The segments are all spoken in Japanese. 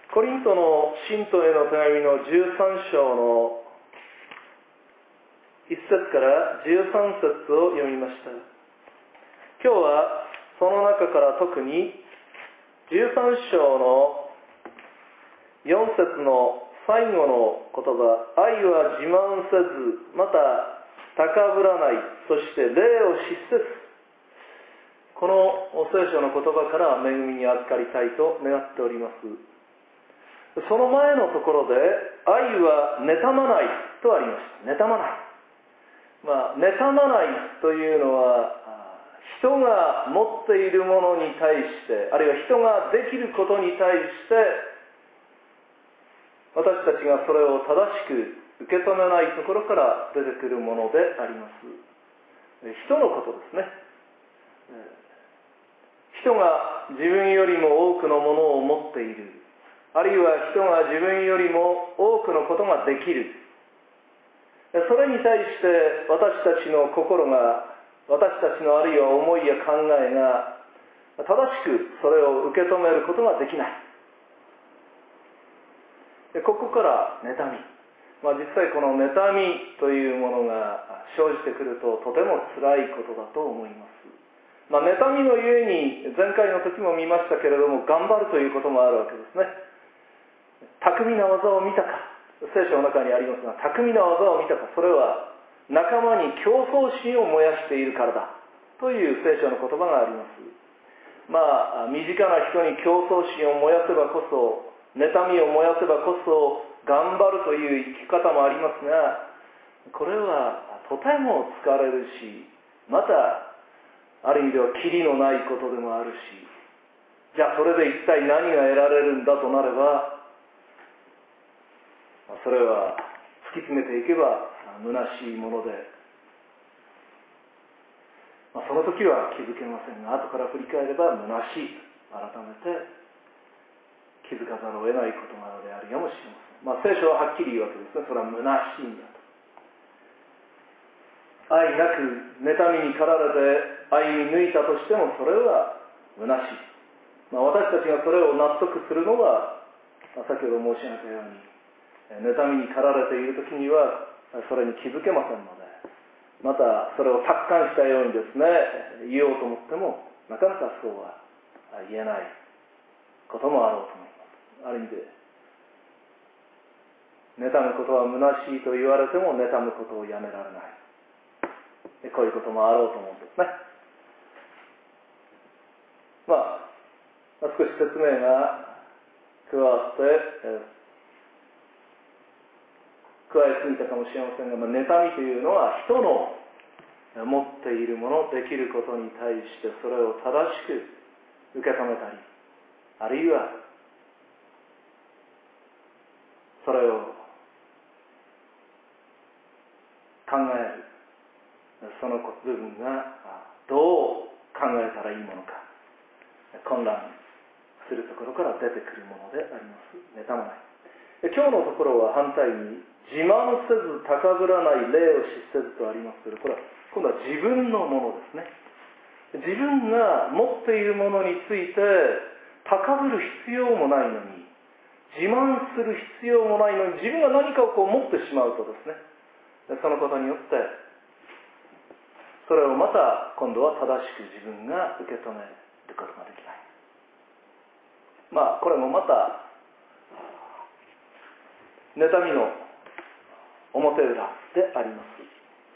コリントの信徒への手紙の13章の1節から13節を読みました。今日はその中から特に13章の4節の最後の言葉、愛は自慢せず、また高ぶらない、そして礼を失せず、この聖書の言葉から恵みに預かりたいと願っております。その前のところで、愛は妬まないとありました。妬まない。妬まないというのは、人が持っているものに対して、あるいは人ができることに対して、私たちがそれを正しく受け止めないところから出てくるものであります。人のことですね。人が自分よりも多くのものを持っている。あるいは人が自分よりも多くのことができる。それに対して私たちの心が、私たちのあるいは思いや考えが正しくそれを受け止めることができない。ここから妬み。実際この妬みというものが生じてくるととても辛いことだと思います。妬みのゆえに前回の時も見ましたけれども、頑張るということもあるわけですね。巧みな技を見たか、聖書の中にありますが、巧みな技を見たか、それは仲間に競争心を燃やしているからだという聖書の言葉があります。身近な人に競争心を燃やせばこそ、妬みを燃やせばこそ頑張るという生き方もありますが、これはとても疲れるし、またある意味ではキリのないことでもあるし、じゃあそれで一体何が得られるんだとなれば、それは突き詰めていけば虚しいもので、その時は気づけませんが、後から振り返れば虚しい、改めて気づかざるを得ない事柄であるやもしれません。聖書ははっきり言うわけですね。それは虚しいんだと。愛なく妬みに駆られて歩み抜いたとしても、それは虚しい。私たちがそれを納得するのは、先ほど申し上げたように、妬みに駆られている時にはそれに気づけませんので、またそれを達観したようにですね、言おうと思ってもなかなかそうは言えないこともあろうと思います。ある意味で妬むことは虚しいと言われても妬むことをやめられない、こういうこともあろうと思うんですね。少し説明が加わって加えすぎたかもしれませんが、妬みというのは人の持っているもの、できることに対してそれを正しく受け止めたり、あるいはそれを考える、その部分がどう考えたらいいものか、混乱するところから出てくるものであります。妬まない。今日のところは反対に、自慢せず高ぶらない、礼を失せずとありますけど、これは今度は自分のものですね。自分が持っているものについて高ぶる必要もないのに、自慢する必要もないのに、自分が何かを持ってしまうとですね、そのことによってそれをまた今度は正しく自分が受け止めることができない。これもまた妬みの表裏であります。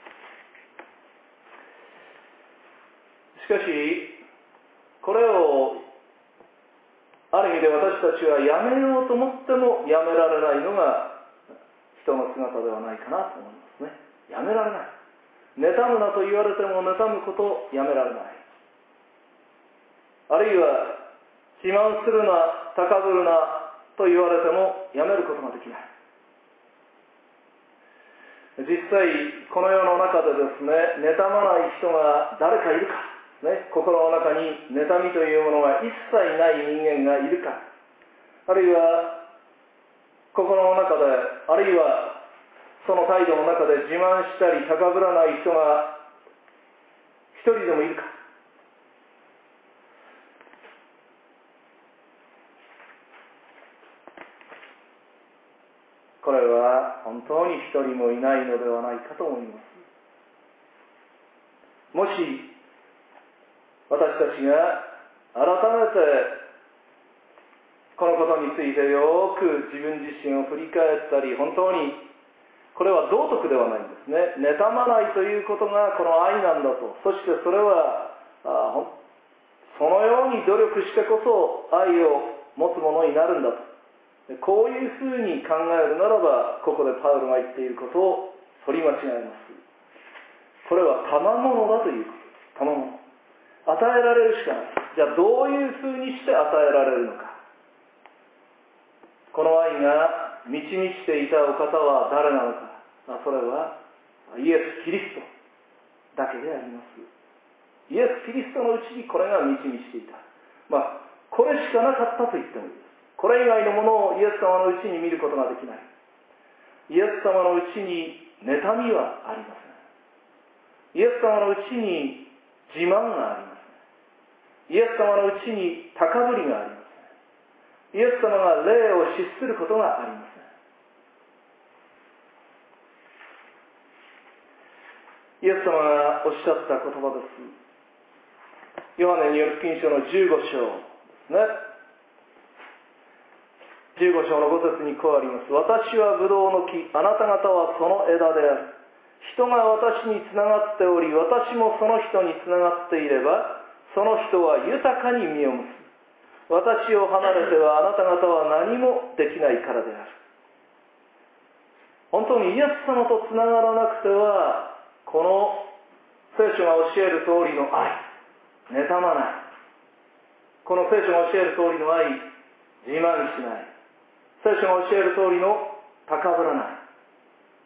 しかしこれをある意味で私たちはやめようと思ってもやめられないのが人の姿ではないかなと思いますね。やめられない。妬むなと言われても妬むことをやめられない。あるいは自慢するな、高ぶるなと言われてもやめることができない。実際この世の中でですね、妬まない人が誰かいるか、心の中に妬みというものが一切ない人間がいるか、あるいは心の中で、あるいはその態度の中で自慢したり高ぶらない人が一人でもいるか。 これは本当に一人もいないのではないかと思います。もし私たちが改めてこのことについてよく自分自身を振り返ったり、本当にこれは道徳ではないんですね。妬まないということがこの愛なんだと。そしてそれはそのように努力してこそ愛を持つものになるんだと。こういうふうに考えるならば、ここでパウロが言っていることを取り間違えます。これは賜物だということ。賜物。与えられるしかない。じゃあどういうふうにして与えられるのか。この愛が満ち満ちていたお方は誰なのか。それはイエス・キリストだけであります。イエス・キリストのうちにこれが満ち満ちていた。これしかなかったと言ってもいいです。これ以外のものをイエス様のうちに見ることができない。イエス様のうちに妬みはありません。イエス様のうちに自慢がありません。イエス様のうちに高ぶりがありません。イエス様が霊を失することがありません。イエス様がおっしゃった言葉です。ヨハネによる福音書の15章ですね。15章の5節にこうあります。私はブドウの木、あなた方はその枝である。人が私につながっており、私もその人につながっていれば、その人は豊かに実を結ぶ。私を離れてはあなた方は何もできないからである。本当にイエス様とつながらなくては、この聖書が教える通りの愛、妬まない。この聖書が教える通りの愛、自慢しない。聖書が教える通りの高ぶらない。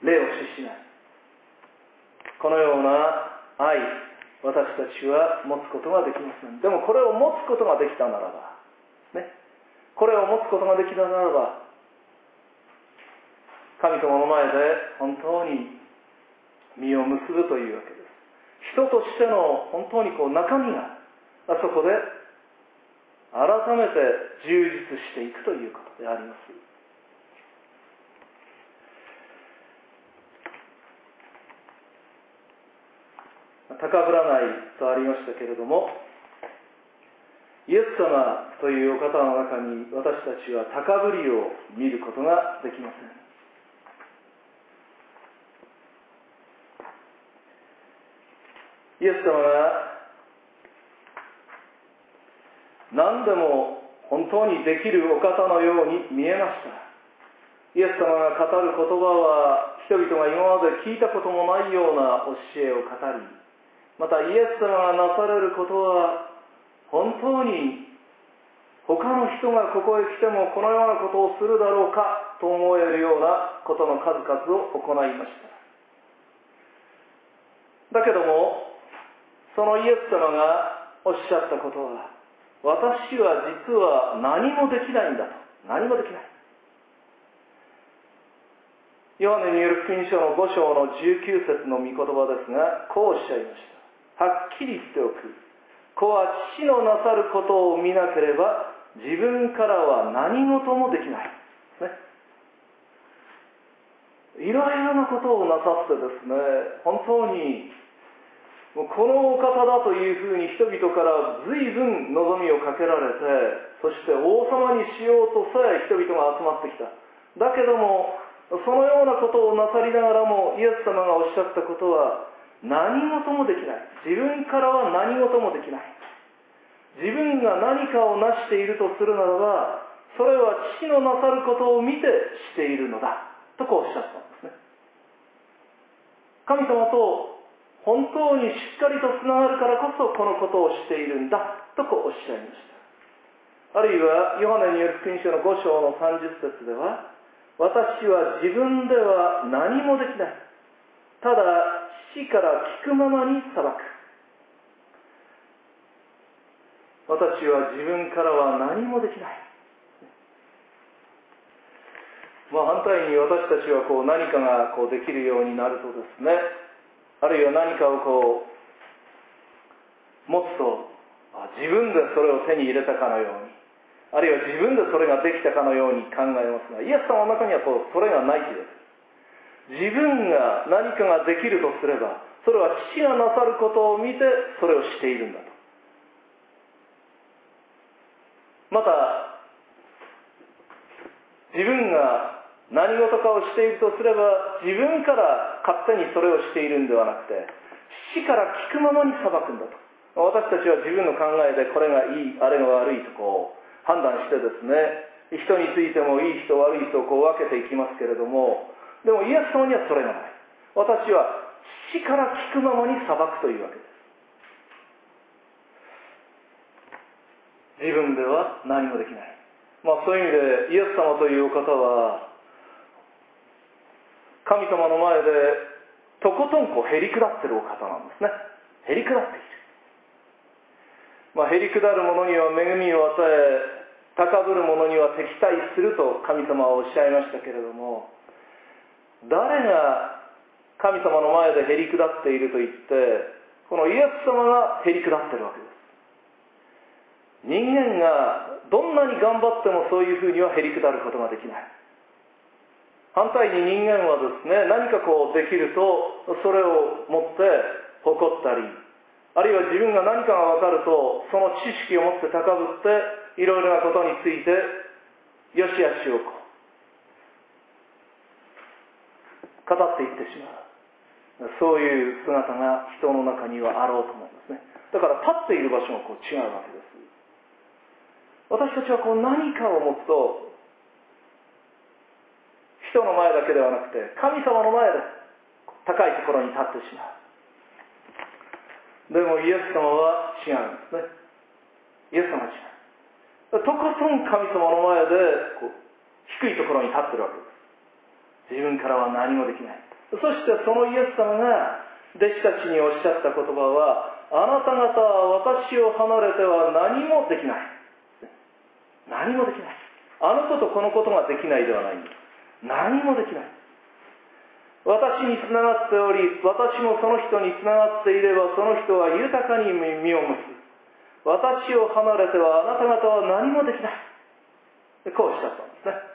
霊を失しない。このような愛、私たちは持つことができません。でもこれを持つことができたならば、これを持つことができたならば、神様の前で本当に実を結ぶというわけです。人としての本当に中身がそこで改めて充実していくということであります。高ぶらないとありましたけれども、イエス様というお方の中に私たちは高ぶりを見ることができません。イエス様が何でも本当にできるお方のように見えました。イエス様が語る言葉は人々が今まで聞いたこともないような教えを語り、またイエス様がなされることは本当に他の人がここへ来てもこのようなことをするだろうかと思えるようなことの数々を行いました。だけどもそのイエス様がおっしゃったことは、私は実は何もできないんだと。何もできない。ヨハネによる福音書の5章の19節の御言葉ですが、こうおっしゃいました。はっきり言っておく。子は父のなさることを見なければ自分からは何事もできない。いろいろなことをなさってですね、本当にこのお方だというふうに人々から随分望みをかけられて、そして王様にしようとさえ人々が集まってきた。だけどもそのようなことをなさりながらも、イエス様がおっしゃったことは何事もできない。自分からは何事もできない。自分が何かを成しているとするならば、それは父のなさることを見てしているのだとこうおっしゃったんですね。神様と本当にしっかりとつながるからこそこのことをしているんだとこうおっしゃいました。あるいはヨハネによる福音書の5章の30節では、私は自分では何もできない。ただ父から聞くままに裁く。私は自分からは何もできない。反対に私たちは何かができるようになるとですね、あるいは何かを持つと自分でそれを手に入れたかのように、 あるいは自分でそれができたかのように考えますが、イエス様の中にはそれがないという。自分が何かができるとすれば、それは父がなさることを見てそれをしているんだと。また自分が何事かをしているとすれば、自分から勝手にそれをしているんではなくて、父から聞くままに裁くんだと。私たちは自分の考えでこれがいい、あれが悪いと判断してですね、人についてもいい人悪い人を分けていきますけれども、でもイエス様にはそれがない。私は父から聞くままに裁くというわけです。自分では何もできない。そういう意味でイエス様というお方は神様の前でとことんへり下ってるお方なんですね。へり下っている。へり下る者には恵みを与え、高ぶる者には敵対すると神様はおっしゃいましたけれども、誰が神様の前でへり下っていると言って、このイエス様がへり下ってるわけです。人間がどんなに頑張ってもそういうふうにはへり下ることができない。反対に人間はですね、何かできるとそれを持って誇ったり、あるいは自分が何かが分かるとその知識を持って高ぶっていろいろなことについてよしあしを語っていってしまう。そういう姿が人の中にはあろうと思いますね。だから立っている場所が違うわけです。私たちは何かを持つと、人の前だけではなくて神様の前で高いところに立ってしまう。でもイエス様は違うんですね。イエス様は違う。とことん神様の前で低いところに立ってるわけです。自分からは何もできない。そしてそのイエス様が弟子たちにおっしゃった言葉は、あなた方は私を離れては何もできない。何もできない。あのことこのことができないではないんです。何もできない。私につながっており、私もその人につながっていれば、その人は豊かに実を結ぶ。私を離れてはあなた方は何もできない。こうおっしゃったんですね。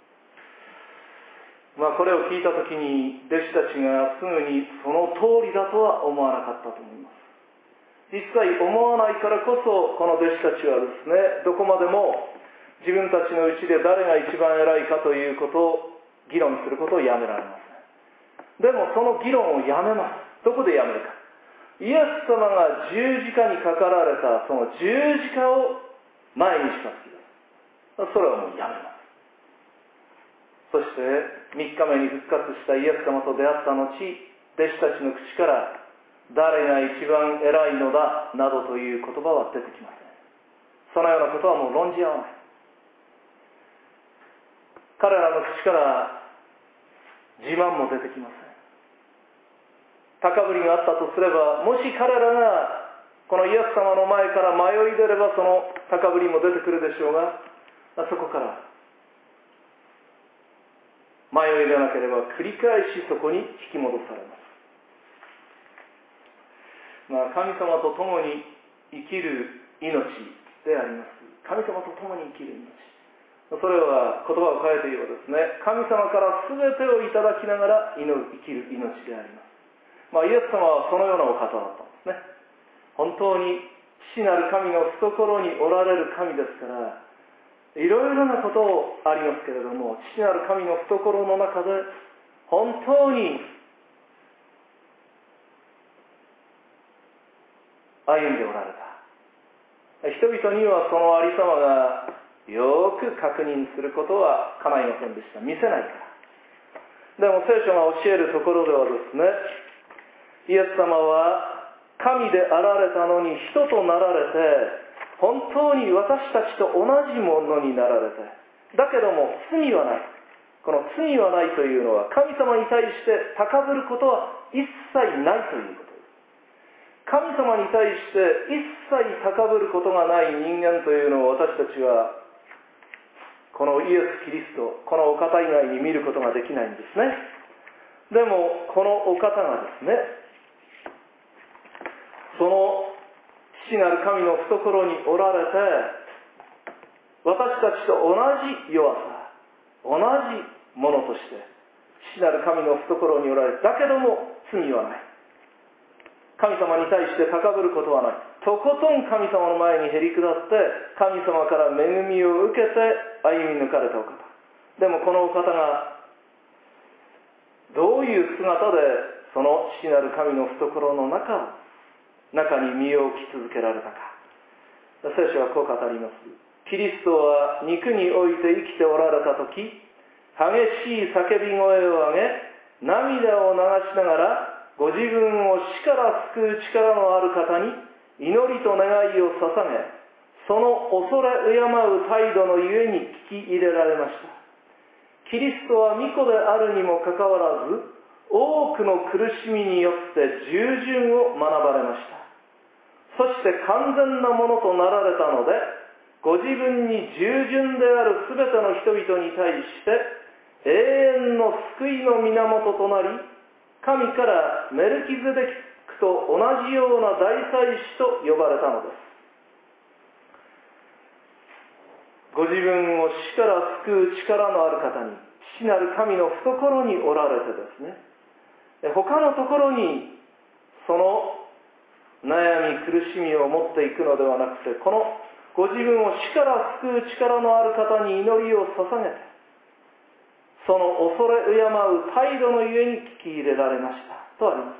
これを聞いたときに弟子たちがすぐにその通りだとは思わなかったと思います。実際思わないからこそ、この弟子たちはですね、どこまでも自分たちのうちで誰が一番偉いかということを議論することをやめられません。でもその議論をやめます。どこでやめるか。イエス様が十字架にかかられたその十字架を前にした時です。それはもうやめます。そして3日目に復活したイエス様と出会った後、弟子たちの口から誰が一番偉いのだなどという言葉は出てきません。そのようなことはもう論じ合わない。彼らの口から自慢も出てきません。高ぶりがあったとすれば、もし彼らがこのイエス様の前から迷い出れば、その高ぶりも出てくるでしょうが、そこから迷い出なければ繰り返しそこに引き戻されます。神様と共に生きる命であります。神様と共に生きる命。それは言葉を変えて言えばですね、神様から全てをいただきながら生きる命であります。イエス様はそのようなお方だったんですね。本当に父なる神の懐におられる神ですから、いろいろなことありますけれども、父なる神の懐の中で本当に歩んでおられた。人々にはそのありさまがよく確認することは叶いませんでした。見せないから。でも聖書が教えるところではですね、イエス様は神であられたのに人となられて、本当に私たちと同じものになられて、だけども罪はない。この罪はないというのは、神様に対して高ぶることは一切ないということです。神様に対して一切高ぶることがない人間というのを、私たちはこのイエス・キリスト、このお方以外に見ることができないんですね。でもこのお方がですね、その父なる神の懐におられて、 私たちと同じ弱さ、同じものとして父なる神の懐におられる。だけども罪はない。神様に対して高ぶることはない。とことん神様の前にへり下って神様から恵みを受けて歩み抜かれたお方。でもこのお方がどういう姿でその父なる神の懐の中に身を置き続けられたか。聖書はこう語ります。キリストは肉において生きておられたとき、激しい叫び声を上げ、涙を流しながらご自分を死から救う力のある方に祈りと願いを捧げ、その恐れ敬う態度のゆえに聞き入れられました。キリストは御子であるにもかかわらず、多くの苦しみによって従順を学ばれました。そして完全なものとなられたので、ご自分に従順であるすべての人々に対して永遠の救いの源となり、神からメルキゼデクと同じような大祭司と呼ばれたのです。ご自分を死から救う力のある方に、父なる神の懐におられてですね、他のところにその悩み苦しみを持っていくのではなくて、このご自分を死から救う力のある方に祈りを捧げて、その恐れ敬う態度のゆえに聞き入れられましたとあります。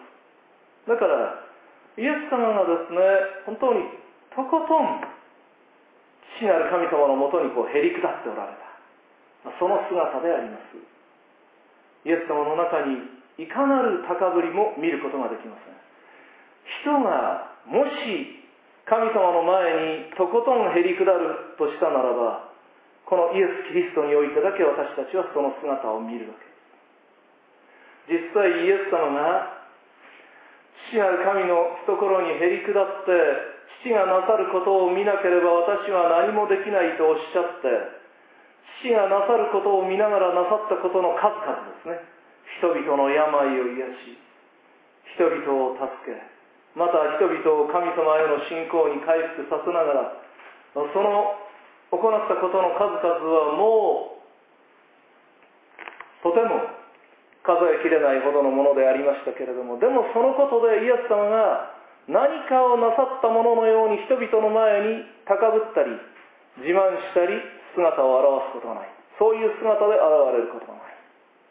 だからイエス様がですね、本当にとことん父なる神様のもとにへり下っておられた、その姿であります。イエス様の中にいかなる高ぶりも見ることができません。人がもし神様の前にとことんへり下るとしたならば、このイエス・キリストにおいてだけ私たちはその姿を見るわけです。実際イエス様が父なる神の懐にへり下って父がなさることを見なければ私は何もできないとおっしゃって、父がなさることを見ながらなさったことの数々ですね。人々の病を癒し、人々を助け、また人々を神様への信仰に回復させながら、その行ったことの数々はもうとても数えきれないほどのものでありましたけれども、でもそのことでイエス様が何かをなさったもののように人々の前に高ぶったり自慢したり姿を現すことはない。そういう姿で現れることはない。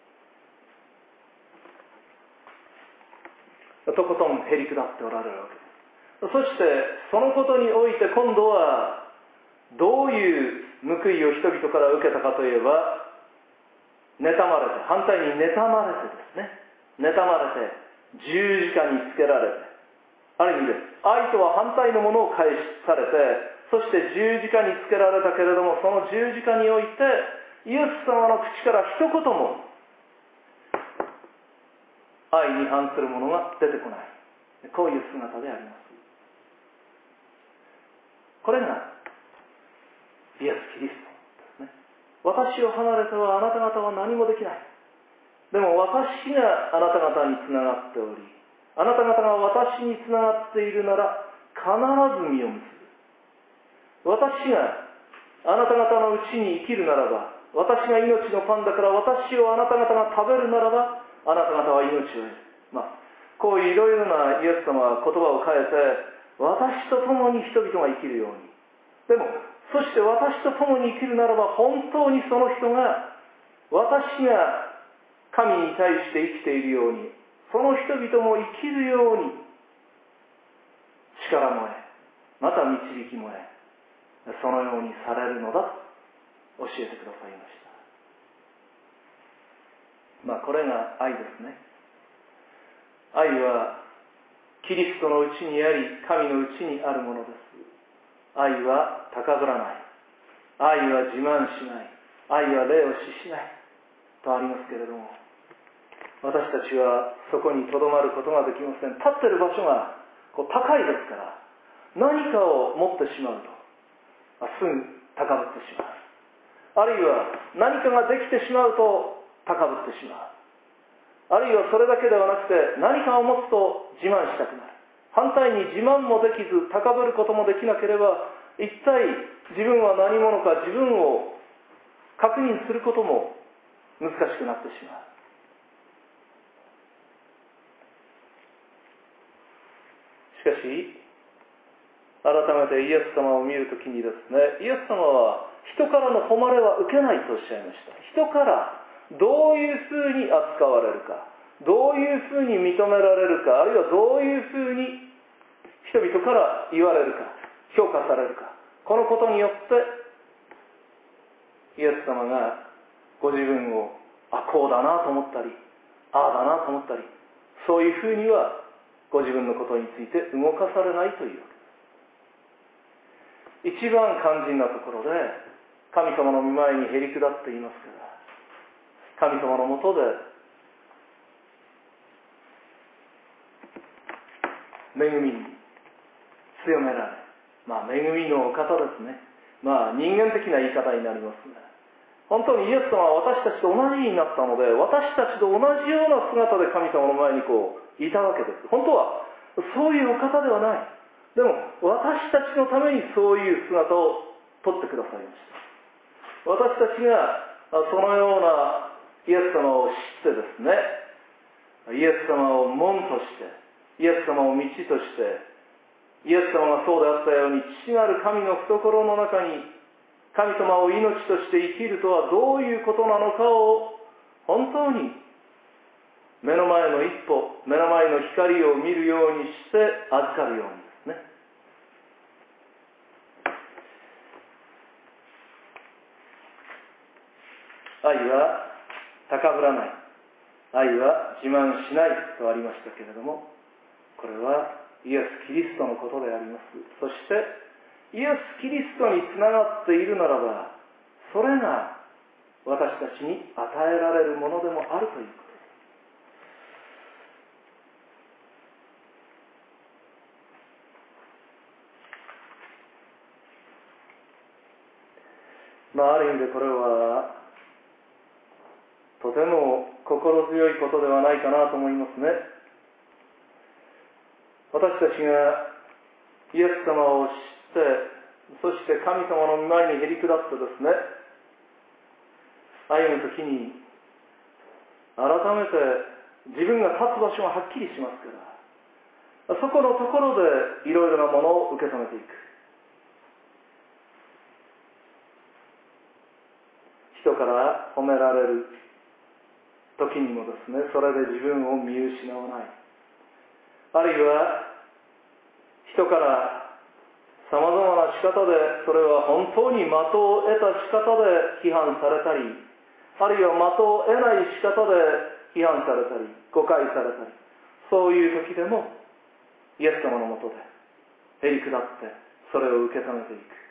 とことんへり下っておられるわけです。そしてそのことにおいて今度はどういう報いを人々から受けたかといえば、妬まれて、反対に妬まれてですね、妬まれて十字架につけられて、ある意味で愛とは反対のものを返されて、そして十字架につけられたけれども、その十字架においてイエス様の口から一言も愛に反するものが出てこない、こういう姿であります。これがイエス・キリストですね。私を離れてはあなた方は何もできない。でも私があなた方につながっており、あなた方が私につながっているなら必ず実を結ぶ。私があなた方のうちに生きるならば、私が命のパンだから私をあなた方が食べるならば、あなた方は命を得る。こういういろいろなイエス様は言葉を変えて、私と共に人々が生きるように。でもそして私と共に生きるならば、本当にその人が私が神に対して生きているように、その人々も生きるように力も得、また導きも得、そのようにされるのだと教えてくださいました。これが愛ですね。愛はキリストのうちにあり、神のうちにあるものです。愛は高ぶらない。愛は自慢しない。愛は礼をしないとありますけれども、私たちはそこにとどまることができません。立っている場所が高いですから、何かを持ってしまうとすぐ高ぶってしまう。あるいは何かができてしまうと高ぶってしまう。あるいはそれだけではなくて、何かを持つと自慢したくなる。反対に自慢もできず高ぶることもできなければ、一体自分は何者か自分を確認することも難しくなってしまう。しかし改めてイエス様を見るときにですね、イエス様は人からの誉れは受けないとおっしゃいました。人からどういうふうに扱われるか、どういうふうに認められるか、あるいはどういうふうに人々から言われるか、評価されるか、このことによってイエス様がご自分をこうだなと思ったり、ああだなと思ったり、そういうふうにはご自分のことについて動かされないというわけです。一番肝心なところで神様の御前にへり下っていますから、神様のもとで恵みに強められ、恵みのお方ですね。人間的な言い方になりますが、本当にイエス様は私たちと同じになったので、私たちと同じような姿で神様の前にいたわけです。本当はそういうお方ではない。でも私たちのためにそういう姿を撮ってくださいました。私たちがそのようなイエス様を知ってですね、イエス様を門として、イエス様を道として、イエス様がそうであったように、父なる神の懐の中に神様を命として生きるとはどういうことなのかを本当に目の前の一歩、目の前の光を見るようにして預かるようにですね。愛は高ぶらない、愛は自慢しないとありましたけれども、これはイエス・キリストのことであります。そしてイエス・キリストにつながっているならば、それが私たちに与えられるものでもあるということです。ある意味でこれはとても心強いことではないかなと思いますね。私たちがイエス様を知って、そして神様の御前にへり下ってですね、歩むときに改めて自分が立つ場所がはっきりしますから、そこのところでいろいろなものを受け止めていく。人から褒められる時にもですね、それで自分を見失わない。あるいは人からさまざまな仕方で、それは本当に的を得た仕方で批判されたり、あるいは的を得ない仕方で批判されたり誤解されたり、そういう時でもイエス様のもとでへり下ってそれを受け止めていく。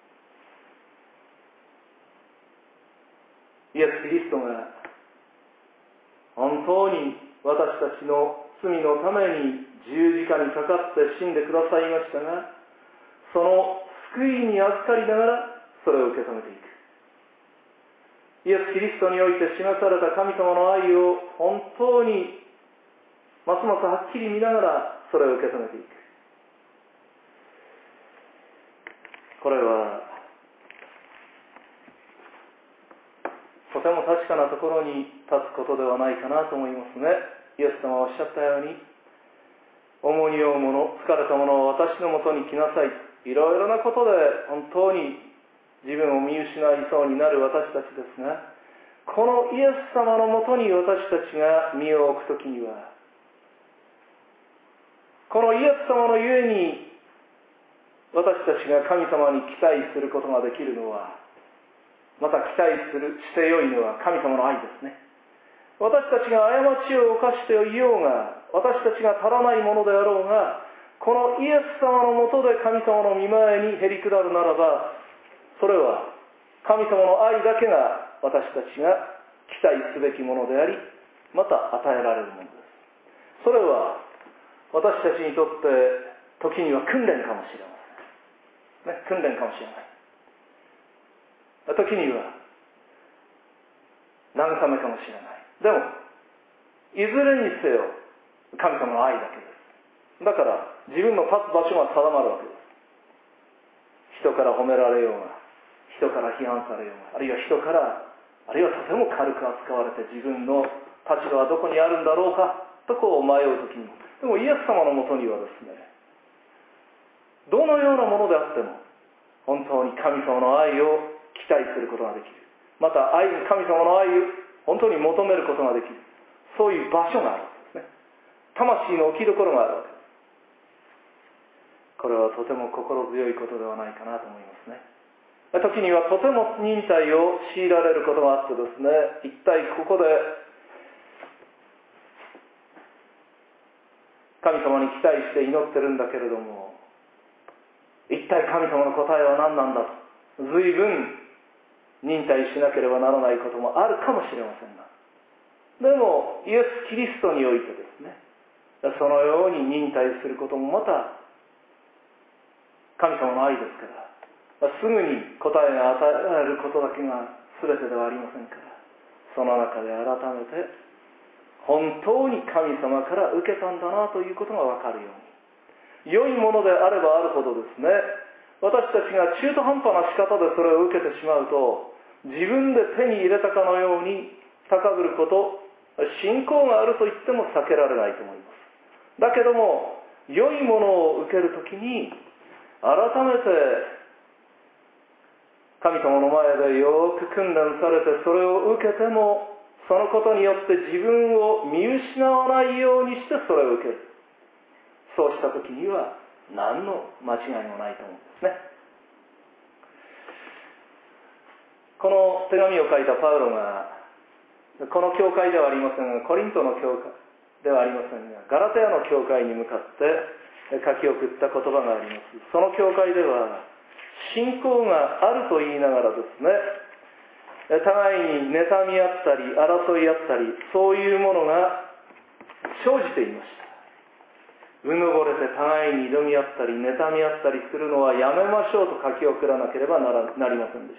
イエス・キリストが本当に私たちの罪のために十字架にかかって死んでくださいましたが、その救いに預かりながらそれを受け止めていく。イエス・キリストにおいて示された神様の愛を本当にますますはっきり見ながらそれを受け止めていく。これはとても確かなところに立つことではないかなと思いますね。イエス様はおっしゃったように、重荷を負う者、疲れた者は私のもとに来なさい。いろいろなことで本当に自分を見失いそうになる私たちですが、このイエス様のもとに私たちが身を置くときには、このイエス様のゆえに私たちが神様に期待することができるのは、また期待してよいのは神様の愛ですね。私たちが過ちを犯していようが、私たちが足らないものであろうが、このイエス様のもとで神様の御前にへり下るならば、それは神様の愛だけが私たちが期待すべきものであり、また与えられるものです。それは私たちにとって時には訓練かもしれません、訓練かもしれない。時には慰めかもしれない。でもいずれにせよ神様の愛だけです。だから自分の立つ場所が定まるわけです。人から褒められようが、 人から批判されようが、あるいは人から、あるいはとても軽く扱われて自分の立場はどこにあるんだろうかと迷う時にも、でもイエス様のもとにはですね、どのようなものであっても本当に神様の愛を期待することができる。また神様の愛を本当に求めることができる。そういう場所があるんですね。魂の置きどころがあるわけです。これはとても心強いことではないかなと思いますね。時にはとても忍耐を強いられることがあってですね、一体ここで神様に期待して祈ってるんだけれども、一体神様の答えは何なんだと、随分忍耐しなければならないこともあるかもしれませんが、でもイエス・キリストにおいてですね、そのように忍耐することもまた神様の愛ですから、すぐに答えが与えられることだけが全てではありませんから、その中で改めて本当に神様から受けたんだなということが分かるように、良いものであればあるほどですね、私たちが中途半端な仕方でそれを受けてしまうと、自分で手に入れたかのように高ぶること、信仰があると言っても避けられないと思います。だけども良いものを受けるときに改めて神様の前でよく訓練されて、それを受けてもそのことによって自分を見失わないようにしてそれを受ける。そうしたときには何の間違いもないと思うんですね。この手紙を書いたパウロが、この教会ではありませんが、コリントの教会ではありませんが、ガラテヤの教会に向かって書き送った言葉があります。その教会では信仰があると言いながらですね、互いに妬み合ったり争い合ったり、そういうものが生じていました。うぬぼれて互いに挑み合ったり妬み合ったりするのはやめましょうと書き送らなければなりませんでした。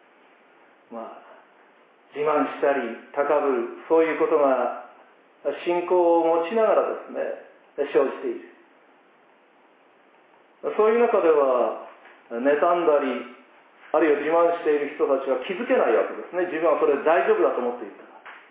自慢したり高ぶる、そういうことが信仰を持ちながらですね、生じている。そういう中では妬んだり、あるいは自慢している人たちは気づけないわけですね。自分はそれで大丈夫だと思っているから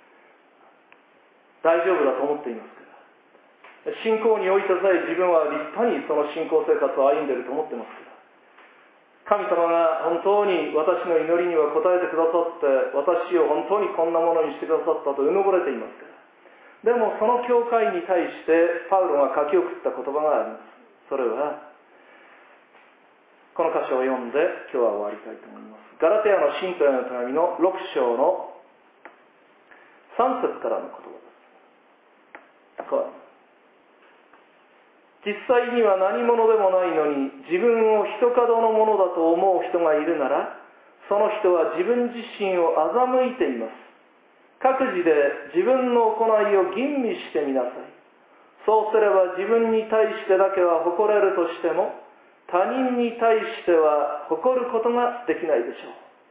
、大丈夫だと思っていますから、信仰においてさえ自分は立派にその信仰生活を歩んでいると思ってますから、神様が本当に私の祈りには応えてくださって、私を本当にこんなものにしてくださったとうぬぼれていますから。でもその教会に対してパウロが書き送った言葉があります。それはこの箇所を読んで今日は終わりたいと思います。ガラテヤの信徒への手紙の6章の3節からの言葉です。実際には何者でもないのに自分を一角のものだと思う人がいるなら、その人は自分自身を欺いています。各自で自分の行いを吟味してみなさい。そうすれば自分に対してだけは誇れるとしても、他人に対しては誇ることができないでしょ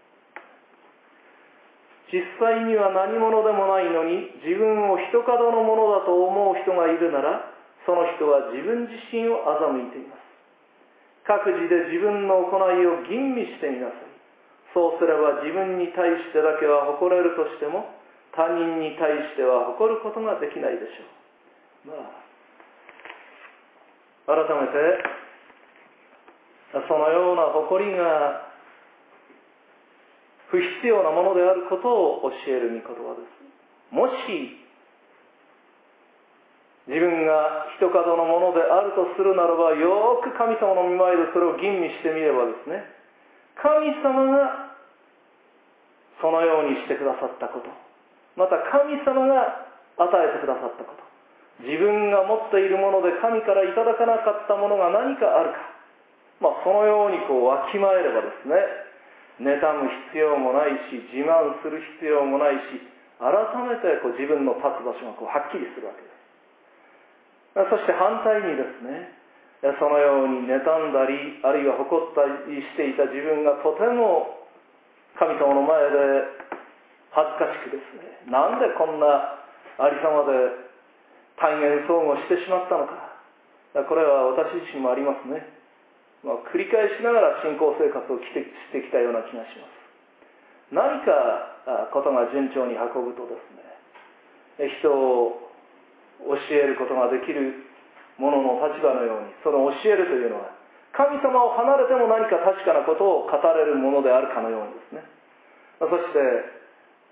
う。実際には何者でもないのに自分を一角のものだと思う人がいるなら、その人は自分自身を欺いています。各自で自分の行いを吟味してみなさい。そうすれば自分に対してだけは誇れるとしても、他人に対しては誇ることができないでしょう。改めてそのような誇りが不必要なものであることを教える御言葉です。もし自分が一角のものであるとするならば、よく神様の御前でそれを吟味してみればですね、神様がそのようにしてくださったこと、また神様が与えてくださったこと、自分が持っているもので神からいただかなかったものが何かあるか、そのようにわきまえればですね、妬む必要もないし、自慢する必要もないし、改めて自分の立つ場所がはっきりするわけです。そして反対にですね、そのように妬んだり、あるいは誇ったりしていた自分がとても神様の前で恥ずかしくですね、なんでこんなありさまで大言相互してしまったのか。これは私自身もありますね。 繰り返しながら信仰生活をしてきたような気がします。何かことが順調に運ぶとですね、人を教えることができる者の立場のように、その教えるというのは神様を離れても何か確かなことを語れるものであるかのようにですね、そして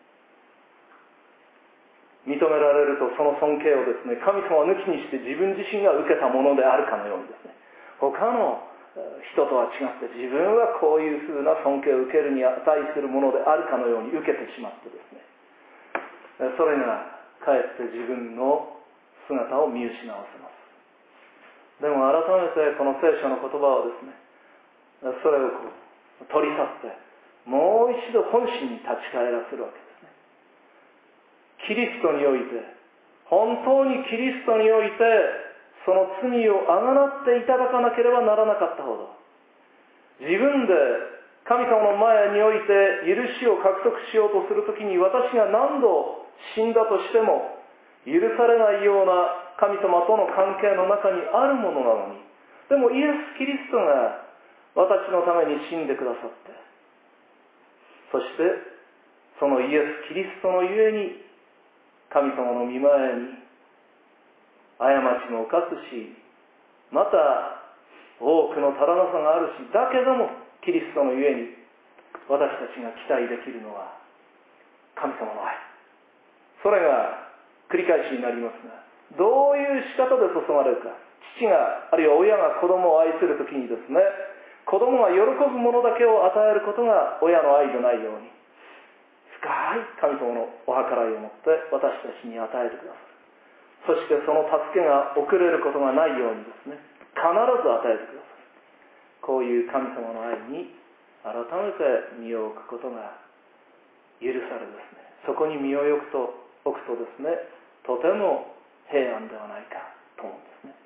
認められるとその尊敬をですね、神様を抜きにして自分自身が受けたものであるかのようにですね、他の人とは違って自分はこういうふうな尊敬を受けるに値するものであるかのように受けてしまってですね、それがかえって自分の姿を見失わせます。でも改めてこの聖書の言葉をですね、それを取り去ってもう一度本心に立ち返らせるわけですね。キリストにおいて、本当にキリストにおいてその罪をあがなっていただかなければならなかったほど、自分で神様の前において許しを獲得しようとするときに、私が何度死んだとしても許されないような神様との関係の中にあるものなのに、でもイエス・キリストが私のために死んでくださって、そしてそのイエス・キリストのゆえに神様の御前に過ちも犯すし、また多くの足らなさがあるし、だけどもキリストのゆえに私たちが期待できるのは神様の愛、それが繰り返しになりますが、どういう仕方で注がれるか。父があるいは親が子供を愛するときにですね、子供が喜ぶものだけを与えることが親の愛でないように、深い神様のお計らいをもって私たちに与えてくださる。そしてその助けが遅れることがないようにですね、必ず与えてくださる。こういう神様の愛に改めて身を置くことが許されですね、そこに身を置くとですね、とても平安ではないかと思うんですね。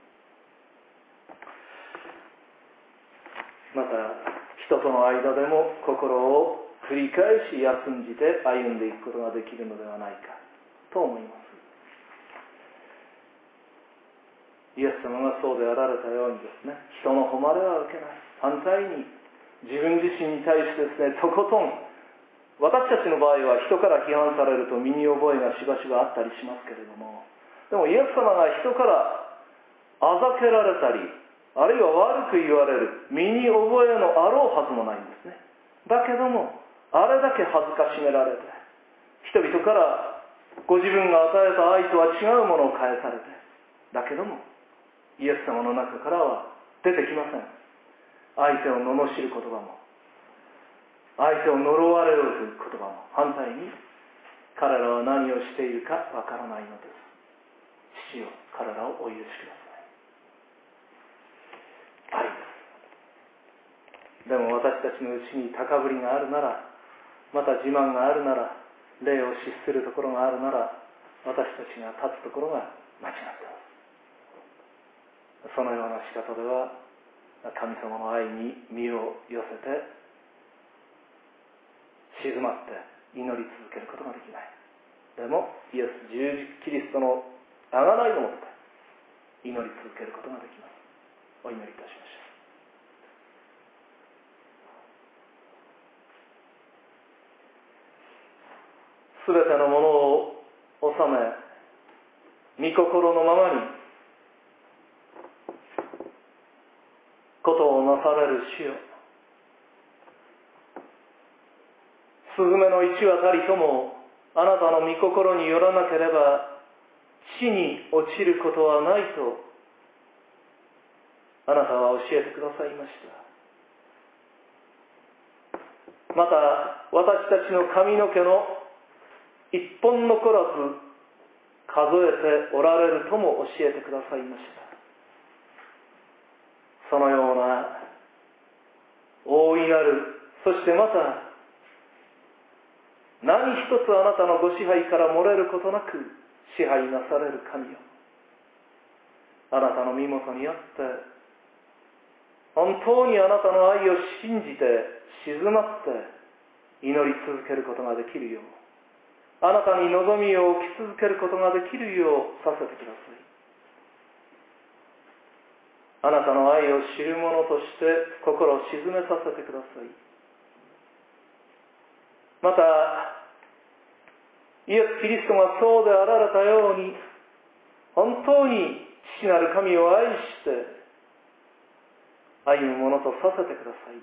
また人との間でも心を繰り返し休んじて歩んでいくことができるのではないかと思います。イエス様がそうであられたようにですね、人の誉れは受けない、反対に自分自身に対してですね、とことん、私たちの場合は人から批判されると身に覚えがしばしばあったりしますけれども、でもイエス様が人からあざけられたり、あるいは悪く言われる身に覚えのあろうはずもないんですね。だけどもあれだけ恥ずかしめられて、人々からご自分が与えた愛とは違うものを返されて、だけどもイエス様の中からは出てきません。相手を罵る言葉も、相手を呪われるという言葉も、反対に彼らは何をしているかわからないのです。父よ、彼らをお許しください。愛です。でも私たちのうちに高ぶりがあるなら、また自慢があるなら、礼を失するところがあるなら、私たちが立つところが間違っています。そのような仕方では神様の愛に身を寄せて静まって祈り続けることができない。でもイエス十字キリストの贖いのもとで祈り続けることができます。お祈りいたしましょう。すべてのものを収め、御心のままにことをなされる主よ、スズメの一羽たりともあなたの御心によらなければ地に落ちることはないとあなたは教えてくださいました。また私たちの髪の毛の一本残らず数えておられるとも教えてくださいました。そのような大いなる、そしてまた何一つあなたのご支配から漏れることなく支配なされる神よ、あなたの身元にあって本当にあなたの愛を信じて静まって祈り続けることができるよう、あなたに望みを置き続けることができるようさせてください。 あなたの愛を知る者として心を静めさせてください。また、イエス・キリストがそうであられたように、本当に父なる神を愛して歩む者とさせてください。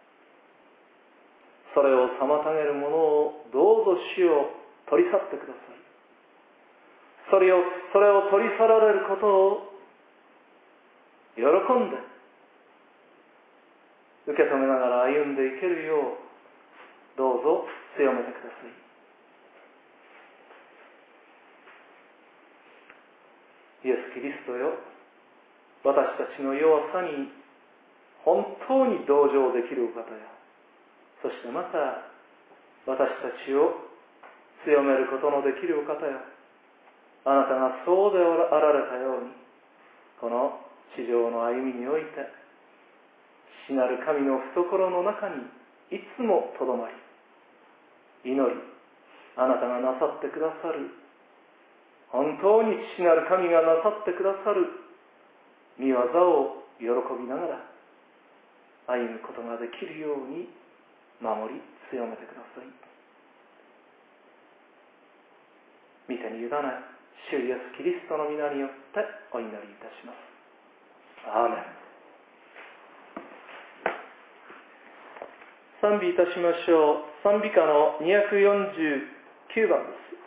それを妨げるものをどうぞ主を取り去ってください。それを取り去られることを喜んで受け止めながら歩んでいけるようどうぞ強めてください。イエス・キリストよ、私たちの弱さに本当に同情できるお方よ、そしてまた私たちを強めることのできるお方よ、あなたがそうであられたように、この地上の歩みにおいて父なる神の懐の中にいつもとどまり、祈り、あなたがなさってくださる、本当に父なる神がなさってくださる御業を喜びながら歩むことができるように守り強めてください。御手に委ね、主イエス・キリストの皆によってお祈りいたします。アーメン。賛美いたしましょう。賛美歌の249番です。